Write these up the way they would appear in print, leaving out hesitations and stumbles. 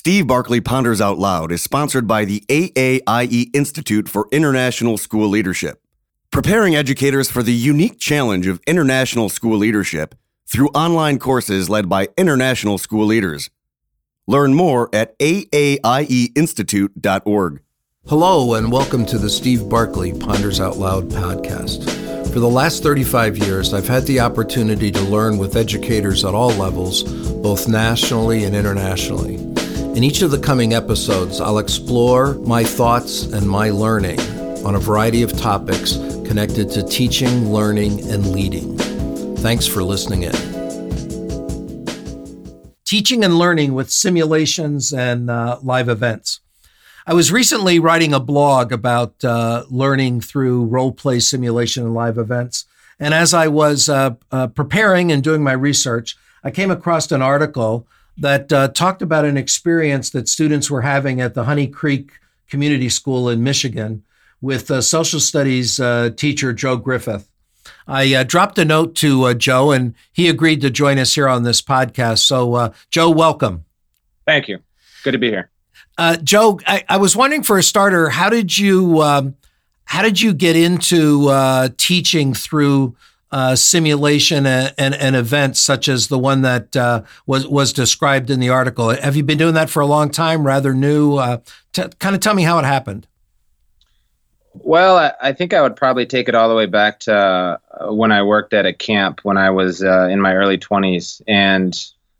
Steve Barkley Ponders Out Loud is sponsored by the AAIE Institute for International School Leadership, preparing educators for the unique challenge of international school leadership through online courses led by international school leaders. Learn more at aaieinstitute.org. Hello, and welcome to the Steve Barkley Ponders Out Loud podcast. For the last 35 years, I've had the opportunity to learn with educators at all levels, both nationally and internationally. In each of the coming episodes, I'll explore my thoughts and my learning on a variety of topics connected to teaching, learning, and leading. Thanks for listening in. Teaching and learning with simulations and live events. I was recently writing a blog about learning through role-play simulation and live events. And as I was preparing and doing my research, I came across an article that talked about an experience that students were having at the Honey Creek Community School in Michigan with social studies teacher Joe Griffith. I dropped a note to Joe, and he agreed to join us here on this podcast. So, Joe, welcome. Thank you. Good to be here. Joe, I was wondering, for a starter, how did you get into teaching through simulation and events such as the one that was described in the article? Have you been doing that for a long time, rather new? Kind of tell me how it happened. Well, I think I would probably take it all the way back to when I worked at a camp when I was in my early 20s. And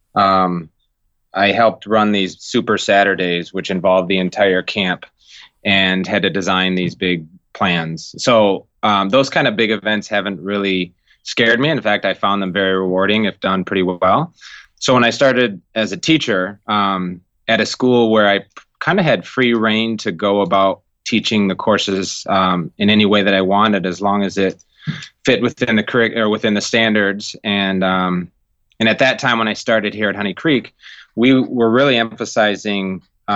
I helped run these Super Saturdays, which involved the entire camp, and had to design these big plans. So those kind of big events haven't really scared me. In fact, I found them very rewarding if done pretty well. So when I started as a teacher at a school where I kind of had free reign to go about teaching the courses in any way that I wanted, as long as it fit within the curriculum or within the standards. And at that time, when I started here at Honey Creek, we were really emphasizing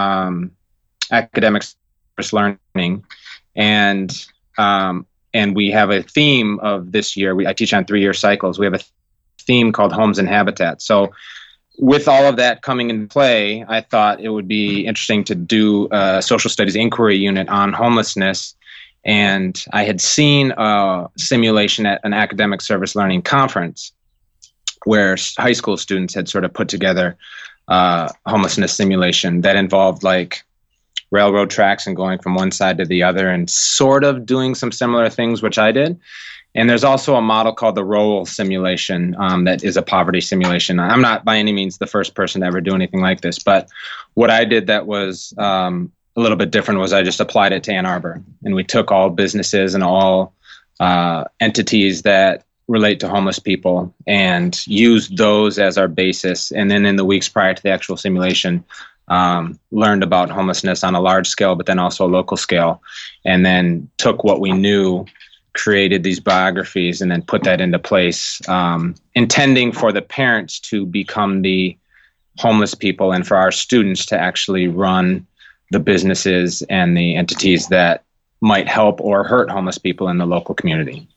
academic service learning, and we have a theme of this year. I teach on 3-year cycles. We have a theme called Homes and Habitats. So with all of that coming into play, I thought it would be interesting to do a social studies inquiry unit on homelessness. And I had seen a simulation at an academic service learning conference where high school students had sort of put together homelessness simulation that involved like railroad tracks and going from one side to the other and sort of doing some similar things, which I did. And there's also a model called the role simulation that is a poverty simulation. I'm not by any means the first person to ever do anything like this, but what I did that was a little bit different was I just applied it to Ann Arbor. And we took all businesses and all entities that relate to homeless people and used those as our basis. And then in the weeks prior to the actual simulation, learned about homelessness on a large scale, but then also a local scale, and then took what we knew, created these biographies, and then put that into place, intending for the parents to become the homeless people and for our students to actually run the businesses and the entities that might help or hurt homeless people in the local community.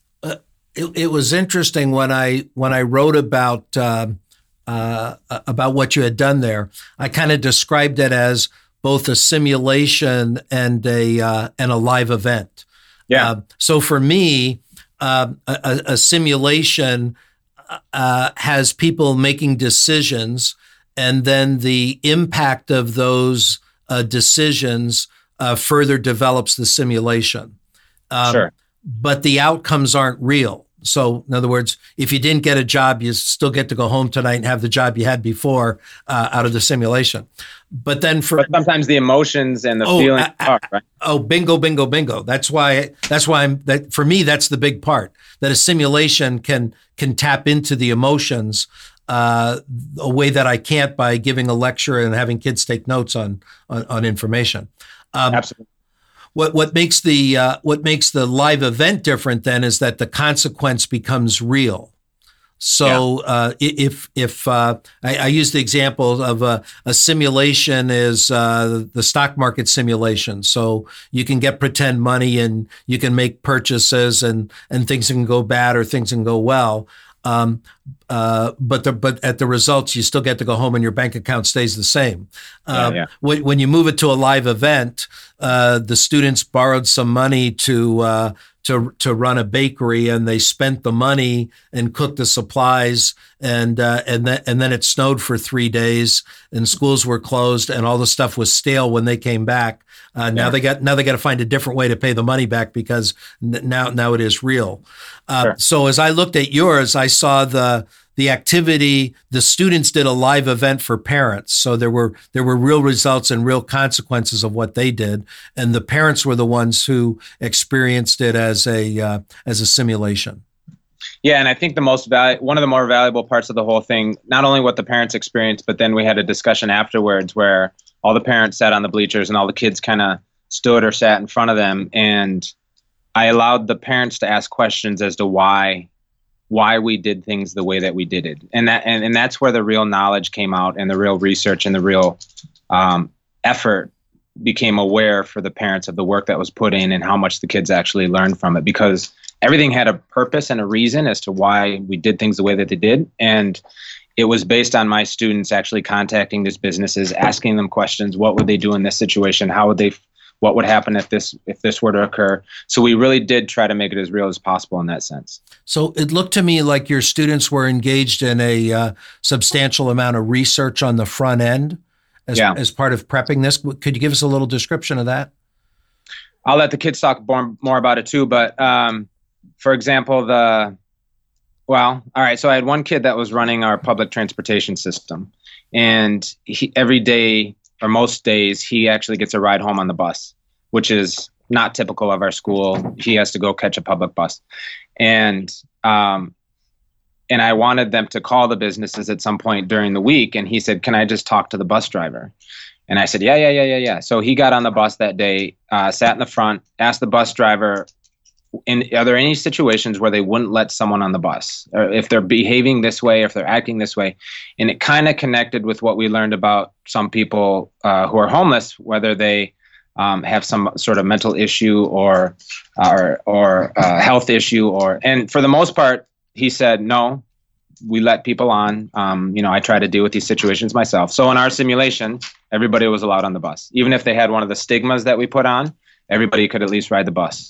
It was interesting when I wrote about what you had done there. I kind of described it as both a simulation and a live event. Yeah. So for me, a simulation has people making decisions, and then the impact of those decisions further develops the simulation. Sure. But the outcomes aren't real. So in other words, if you didn't get a job, you still get to go home tonight and have the job you had before out of the simulation. But then but sometimes the emotions and the feelings are, right? Oh, bingo, bingo, bingo. That's why for me, that's the big part, that a simulation can tap into the emotions a way that I can't by giving a lecture and having kids take notes on information. Absolutely. What makes the live event different then is that the consequence becomes real. So if I use the example of a simulation is the stock market simulation. So you can get pretend money and you can make purchases and things can go bad or things can go well. but at the results, you still get to go home and your bank account stays the same. When you move it to a live event, the students borrowed some money to run a bakery, and they spent the money and cooked the supplies, and then it snowed for 3 days, and schools were closed, and all the stuff was stale when they came back. Now they got to find a different way to pay the money back because now it is real. Sure. So as I looked at yours, I saw the activity. The students did a live event for parents, so there were real results and real consequences of what they did, and the parents were the ones who experienced it as a simulation. Yeah, and I think one of the more valuable parts of the whole thing, not only what the parents experienced, but then we had a discussion afterwards where all the parents sat on the bleachers and all the kids kind of stood or sat in front of them, and I allowed the parents to ask questions as to why we did things the way that we did it, and that's where the real knowledge came out, and the real research and the real effort became aware for the parents of the work that was put in and how much the kids actually learned from it, because everything had a purpose and a reason as to why we did things the way that they did. And it was based on my students actually contacting these businesses, asking them questions. What would they do in this situation? What would happen if this were to occur? So we really did try to make it as real as possible in that sense. So it looked to me like your students were engaged in a substantial amount of research on the front end as part of prepping this. Could you give us a little description of that? I'll let the kids talk more about it too. But for example, all right. So I had one kid that was running our public transportation system, and every day, or most days, he actually gets a ride home on the bus, which is not typical of our school. He has to go catch a public bus. And I wanted them to call the businesses at some point during the week. And he said, "Can I just talk to the bus driver?" And I said, yeah. So he got on the bus that day, sat in the front, asked the bus driver, are there any situations where they wouldn't let someone on the bus, or if they're behaving this way, if they're acting this way? And it kind of connected with what we learned about some people who are homeless, whether they have some sort of mental issue or health issue, and for the most part, he said, no, we let people on. I try to deal with these situations myself. So in our simulation, everybody was allowed on the bus. Even if they had one of the stigmas that we put on, everybody could at least ride the bus.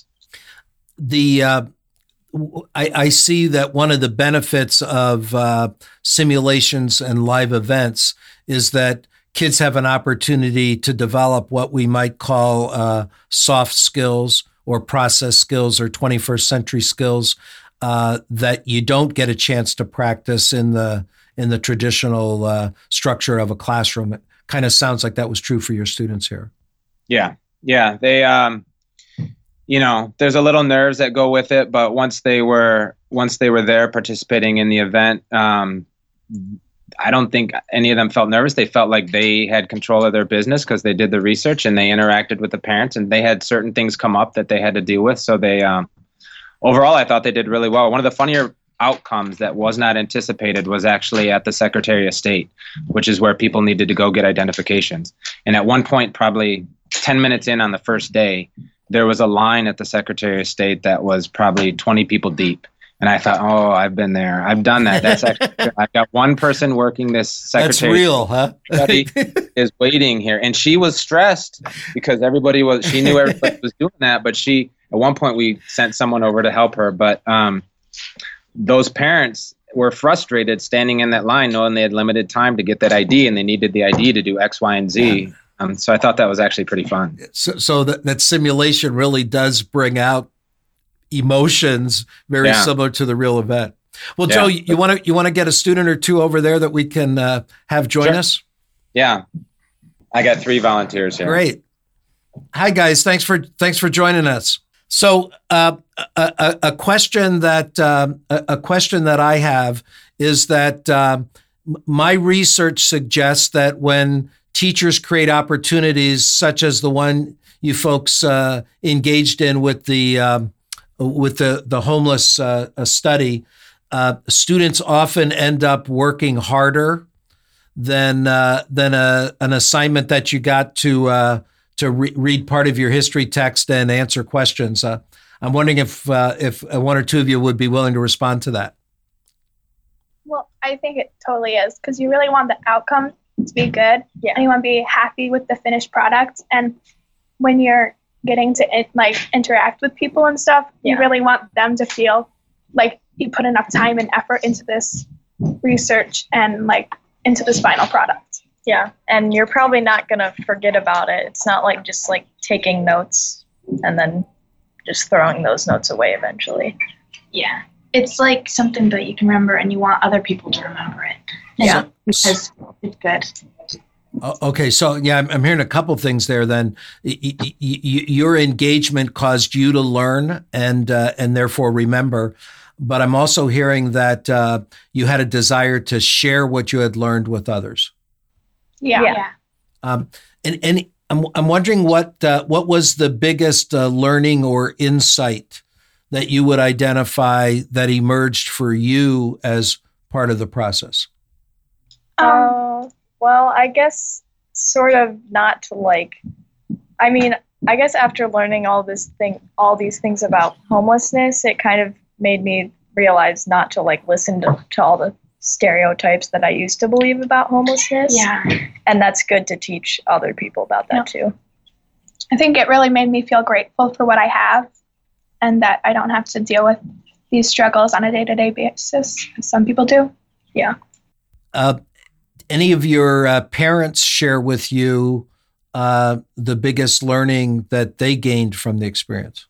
I see that one of the benefits of simulations and live events is that kids have an opportunity to develop what we might call soft skills or process skills or 21st century skills that you don't get a chance to practice in the traditional structure of a classroom. It kind of sounds like that was true for your students here. Yeah. They there's a little nerves that go with it, but once they were there participating in the event, I don't think any of them felt nervous. They felt like they had control of their business because they did the research and they interacted with the parents, and they had certain things come up that they had to deal with. So they, overall, I thought they did really well. One of the funnier outcomes that was not anticipated was actually at the Secretary of State, which is where people needed to go get identifications. And at one point, probably 10 minutes in on the first day, there was a line at the Secretary of State that was probably 20 people deep. And I thought, oh, I've been there. I've done that. That's actually, I got one person working this secretary. That's real, huh? Everybody is waiting here. And she was stressed because she knew everybody was doing that. But at one point we sent someone over to help her. But those parents were frustrated standing in that line knowing they had limited time to get that ID and they needed the ID to do X, Y, and Z. So I thought that was actually pretty fun. So that simulation really does bring out emotions very similar to the real event. Well, Joe, you want to get a student or two over there that we can have join us? Yeah, I got 3 volunteers here. Great. Hi guys, thanks for joining us. So a question that I have is that my research suggests that when teachers create opportunities such as the one you folks engaged in with the homeless study, students often end up working harder than an assignment that you got to read part of your history text and answer questions. I'm wondering if one or two of you would be willing to respond to that. Well, I think it totally is, because you really want the outcome to be good. Yeah. And you want to be happy with the finished product. And when you're getting to interact with people and stuff, you really want them to feel like you put enough time and effort into this research and like into this final product. Yeah. And you're probably not going to forget about it. It's not like just like taking notes and then just throwing those notes away eventually. Yeah. It's like something that you can remember and you want other people to remember it. Yeah. Because it's good. Okay, so I'm hearing a couple things there. Then your engagement caused you to learn and therefore remember, but I'm also hearing that you had a desire to share what you had learned with others. Yeah. And I'm wondering what was the biggest learning or insight that you would identify that emerged for you as part of the process? Well, I guess sort of not to like, I mean, I guess after learning all these things about homelessness, it kind of made me realize not to like listen to all the stereotypes that I used to believe about homelessness. Yeah. And that's good to teach other people about that too. I think it really made me feel grateful for what I have and that I don't have to deal with these struggles on a day-to-day basis, as some people do. Yeah. Any of your parents share with you the biggest learning that they gained from the experience?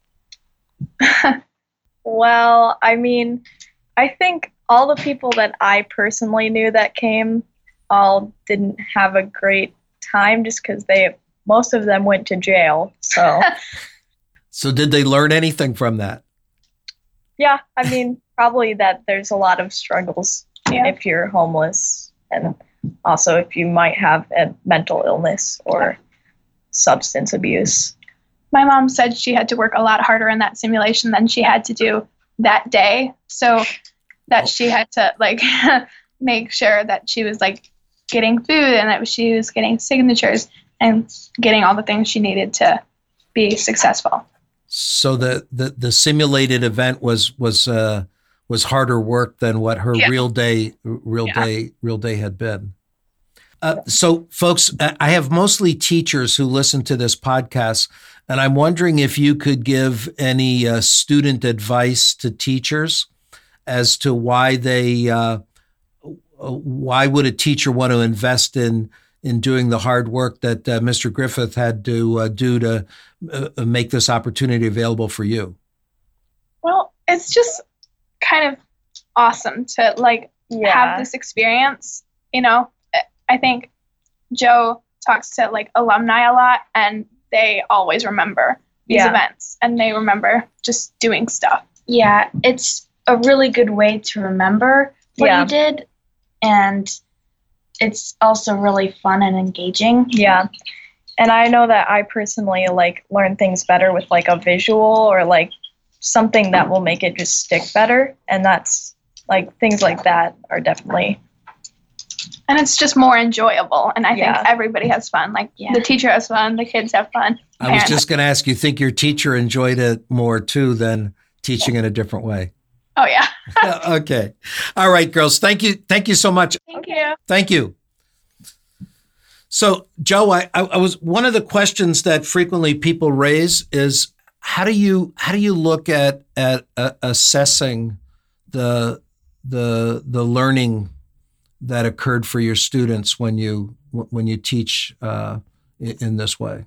Well, I mean, I think all the people that I personally knew that came all didn't have a great time just because most of them went to jail. So, so did they learn anything from that? Yeah, I mean, probably that there's a lot of struggles if you're homeless, and also if you might have a mental illness or substance abuse. My mom said she had to work a lot harder in that simulation than she had to do that day. So that she had to like make sure that she was like getting food and that she was getting signatures and getting all the things she needed to be successful. So the simulated event was harder work than what her real day had been. So folks, I have mostly teachers who listen to this podcast, and I'm wondering if you could give any student advice to teachers as to why would a teacher want to invest in doing the hard work that Mr. Griffith had to do to make this opportunity available for you? Well, it's just kind of awesome to have this experience. You know, I think Joe talks to like alumni a lot, and they always remember these events, and they remember just doing stuff. Yeah, it's a really good way to remember what you did, and it's also really fun and engaging. Yeah. And I know that I personally learn things better with like a visual or like something that will make it just stick better. And that's like things like that are definitely. And it's just more enjoyable. And I think everybody has fun. Like the teacher has fun, the kids have fun. I was just going to ask, you think your teacher enjoyed it more too than teaching in a different way? Oh, yeah. Okay. All right, girls. Thank you. Thank you so much. Thank you. Thank you. So, Joe, I was one of the questions that frequently people raise is how do you look at assessing the learning that occurred for your students when you teach in this way?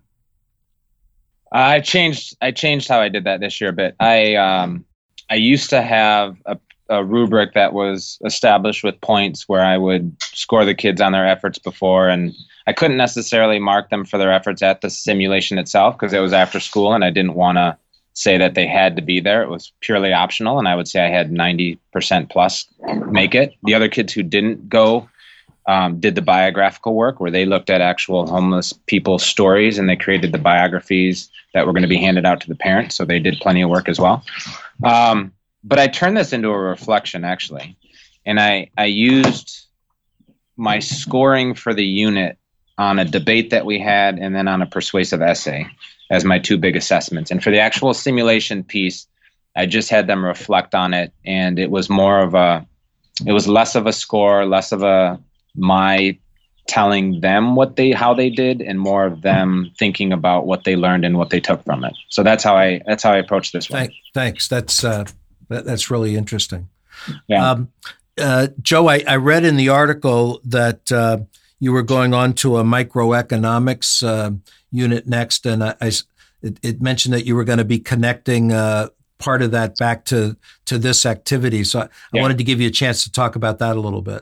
I changed how I did that this year a bit. I used to have a rubric that was established with points where I would score the kids on their efforts before, and I couldn't necessarily mark them for their efforts at the simulation itself because it was after school and I didn't want to say that they had to be there. It was purely optional, and I would say I had 90% plus make it. The other kids who didn't go did the biographical work where they looked at actual homeless people's stories and they created the biographies that were going to be handed out to the parents. So they did plenty of work as well. But I turned this into a reflection, actually. And I used my scoring for the unit on a debate that we had and then on a persuasive essay as my two big assessments. And for the actual simulation piece, I just had them reflect on it. And it was more of it was less of a score, less of a my telling them how they did, and more of them thinking about what they learned and what they took from it. So that's how I approached this one. Thanks. That's really interesting. Yeah. Joe, I read in the article that you were going on to a microeconomics unit next, and it mentioned that you were going to be connecting part of that back to this activity. So I wanted to give you a chance to talk about that a little bit.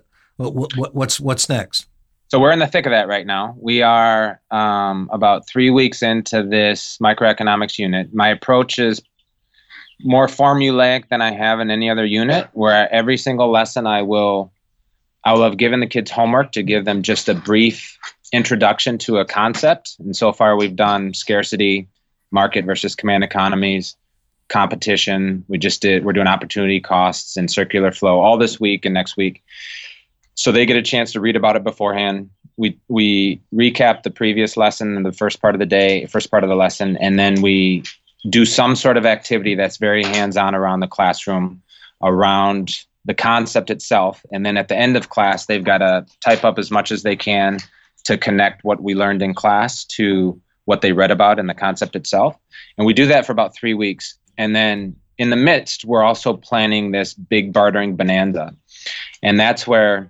What's next? So we're in the thick of that right now. We are about 3 weeks into this microeconomics unit. My approach is more formulaic than I have in any other unit, where every single lesson I will have given the kids homework to give them just a brief introduction to a concept. And so far we've done scarcity, market versus command economies, competition. We're doing opportunity costs and circular flow all this week and next week. So they get a chance to read about it beforehand. We recap the previous lesson in the first part of the lesson, and then we do some sort of activity that's very hands-on around the classroom, around the concept itself. And then at the end of class, they've got to type up as much as they can to connect what we learned in class to what they read about in the concept itself. And we do that for about 3 weeks. And then in the midst, we're also planning this big bartering bonanza. And that's where,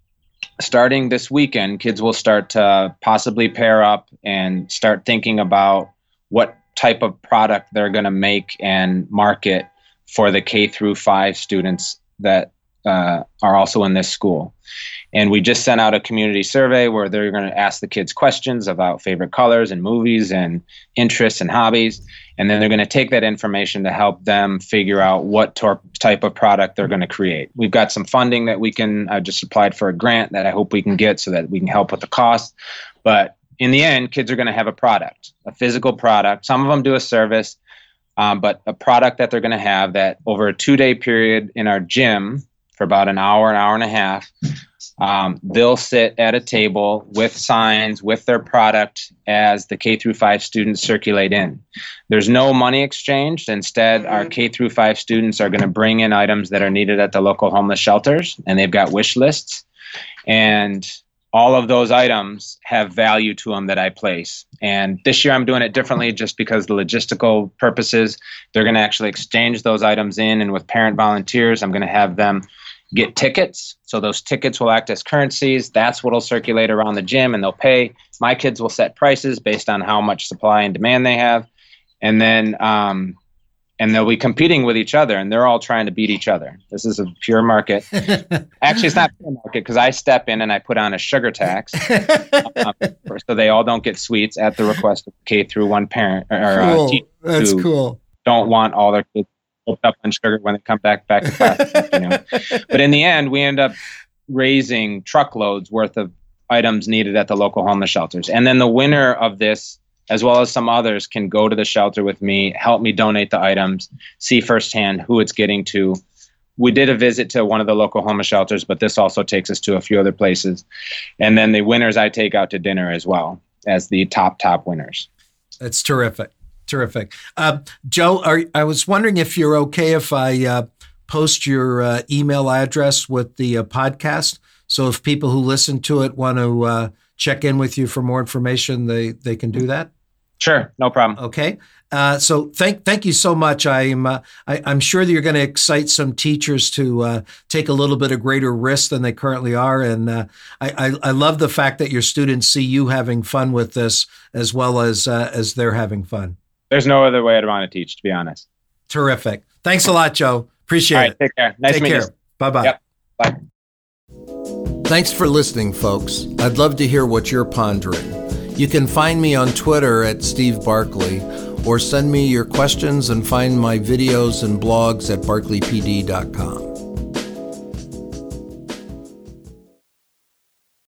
starting this weekend, kids will start to possibly pair up and start thinking about what type of product they're going to make and market for the K-5 students that are also in this school. And we just sent out a community survey where they're going to ask the kids questions about favorite colors and movies and interests and hobbies. And then they're going to take that information to help them figure out what type of product they're going to create. We've got some funding that I just applied for a grant that I hope we can get so that we can help with the cost. But in the end, kids are going to have a product, a physical product. Some of them do a service, but a product that they're going to have that over a 2-day period in our gym for about an hour and a half, they'll sit at a table with signs with their product as the K-5 students circulate in. There's no money exchanged. Instead, our K-5 students are going to bring in items that are needed at the local homeless shelters, and they've got wish lists. And all of those items have value to them that I place. And this year I'm doing it differently just because the logistical purposes. They're going to actually exchange those items in, and with parent volunteers, I'm going to have them get tickets. So those tickets will act as currencies. That's what will circulate around the gym, and they'll pay. My kids will set prices based on how much supply and demand they have. And then and they'll be competing with each other, and they're all trying to beat each other. This is a pure market. Actually, it's not pure market because I step in and I put on a sugar tax so they all don't get sweets at the request of K-1 parent or cool. teachers. That's cool. Don't want all their kids hooked up on sugar when they come back to class. But in the end, we end up raising truckloads worth of items needed at the local homeless shelters. And then the winner of this, as well as some others, can go to the shelter with me, help me donate the items, see firsthand who it's getting to. We did a visit to one of the local homeless shelters, but this also takes us to a few other places. And then the winners I take out to dinner as well as the top winners. That's terrific. Terrific. Joe, I was wondering if you're okay if I post your email address with the podcast. So if people who listen to it want to check in with you for more information, they can do that? Sure, no problem. Okay. So thank you so much. I'm sure that you're going to excite some teachers to take a little bit of greater risk than they currently are. And I love the fact that your students see you having fun with this as well as they're having fun. There's no other way I'd want to teach, to be honest. Terrific. Thanks a lot, Joe. Appreciate it. Take care. Nice to meet you. Bye-bye. Yep. Bye. Thanks for listening, folks. I'd love to hear what you're pondering. You can find me on Twitter at Steve Barkley, or send me your questions and find my videos and blogs at barkleypd.com.